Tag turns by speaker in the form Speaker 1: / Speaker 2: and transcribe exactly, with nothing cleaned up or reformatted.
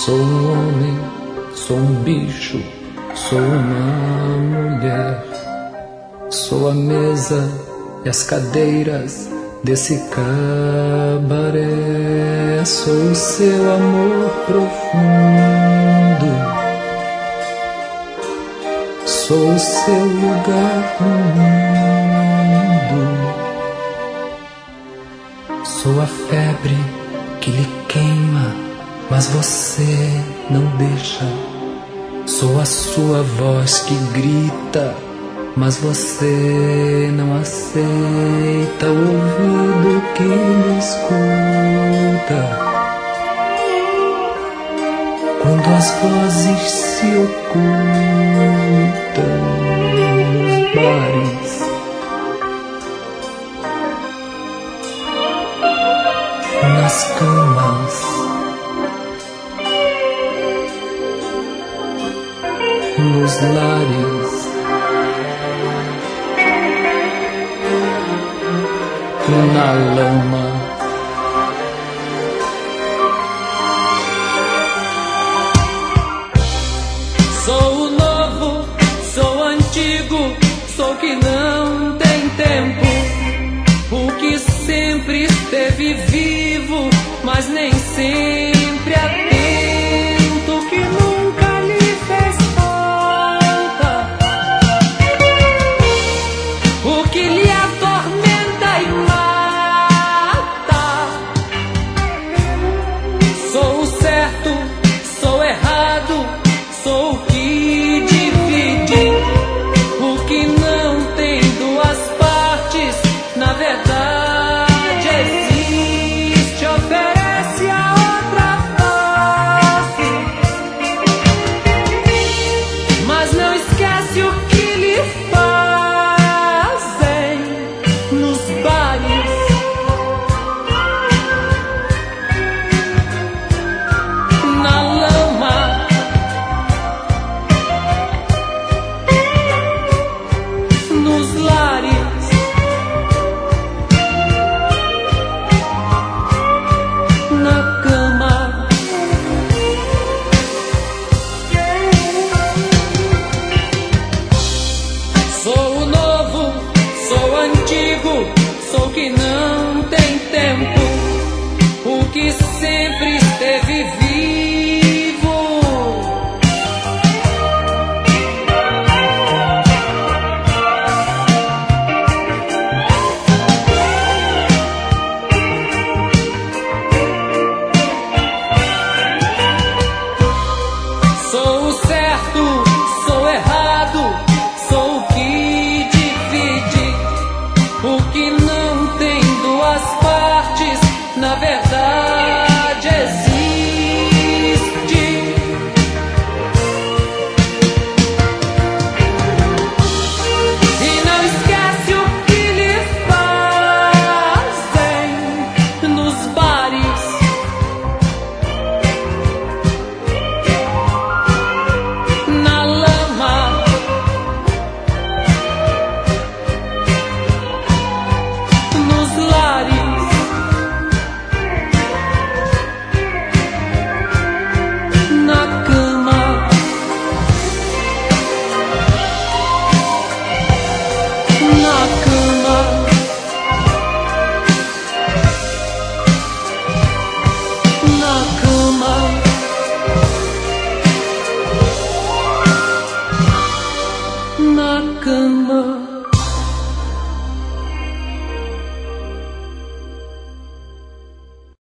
Speaker 1: Sou um homem, sou um bicho, sou uma mulher. Sou a mesa e as cadeiras desse cabaré. Sou o seu amor profundo, sou o seu lugar no mundo. Sou a febre que lhe queima, mas você não deixa. Sou a sua voz que grita, mas você não aceita. O ouvido que me escuta quando as vozes se ocultam nos bares, nas camas, nos lares, na lama.
Speaker 2: Sou o novo, sou antigo, sou que não tem tempo, o que sempre esteve vivo, mas nem sempre